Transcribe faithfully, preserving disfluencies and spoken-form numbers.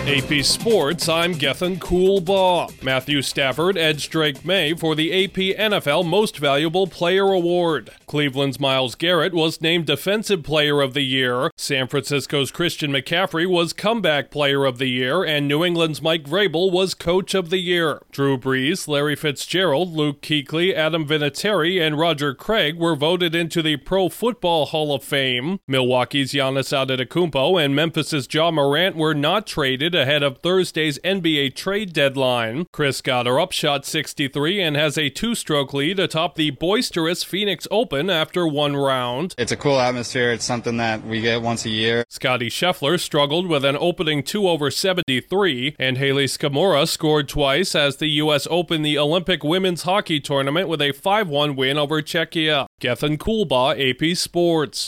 A P Sports, I'm Gethin Coolbaugh. Matthew Stafford edged Drake May for the A P N F L Most Valuable Player Award. Cleveland's Myles Garrett was named Defensive Player of the Year. San Francisco's Christian McCaffrey was Comeback Player of the Year, and New England's Mike Vrabel was Coach of the Year. Drew Brees, Larry Fitzgerald, Luke Kuechly, Adam Vinatieri, and Roger Craig were voted into the Pro Football Hall of Fame. Milwaukee's Giannis Antetokounmpo and Memphis's Ja Morant were not traded ahead of Thursday's N B A trade deadline. Chris Gotterup shot sixty-three and has a two-stroke lead atop the boisterous Phoenix Open after one round. It's a cool atmosphere. It's something that we get once a year. Scottie Scheffler struggled with an opening two over seventy-three, and Haley Scamora scored twice as the U S opened the Olympic women's hockey tournament with a five one win over Czechia. Gethin Coolbaugh, A P Sports.